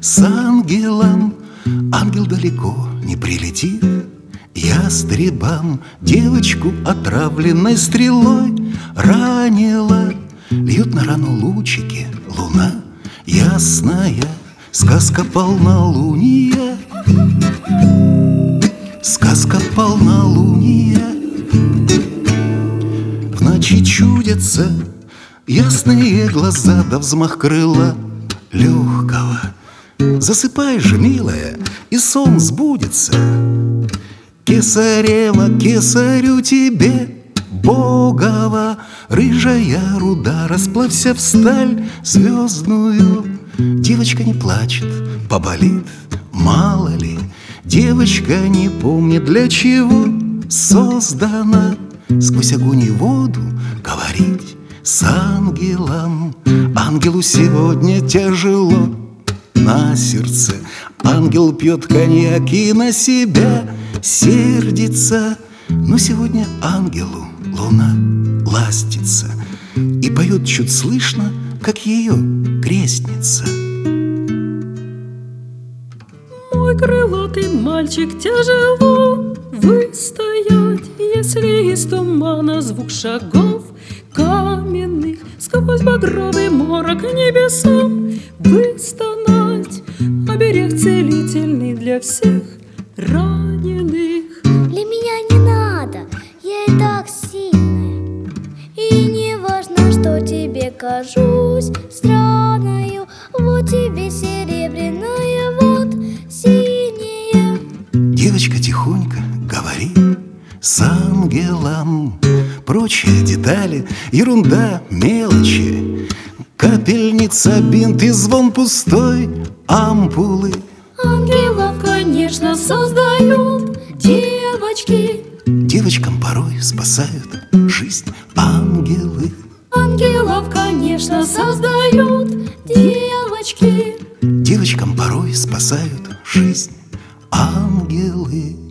с ангелом. Ангел далеко не прилетит, ястребам девочку отравленной стрелой ранила. Льют на рану лучики, луна ясная, сказка полнолуния, сказка полнолуния. В ночи чудятся ясные глаза, да взмах крыла легкого. Засыпай же, милая, и сон сбудется. Кесарева, кесарю тебе, Богова, рыжая руда, расплавься в сталь звездную. Девочка не плачет, поболит, мало ли. Девочка не помнит, для чего создана. Сквозь огонь и воду говорить с ангелом. Ангелу сегодня тяжело на сердце. Ангел пьет коньяк и на себя сердится. Но сегодня ангелу луна ластится и поет чуть слышно, как ее крестница. Мой крылатый мальчик, тяжело выстоять, если из тумана звук шагов каменных сквозь багровый морок небесам выстонать. Оберег целительный для всех раненых. Для меня не надо, я и так сильная. И не важно, что тебе кажусь странною. Вот тебе серебряная, вот синяя. Девочка тихонько говорит с ангелом. Прочие детали, ерунда, мелочи. Капельница, бинт и звон пустой ампулы. Ангелов, конечно, создают девочки. Девочкам порой спасают жизнь ангелы. Ангелов, конечно, создают девочки. Девочкам порой спасают жизнь ангелы.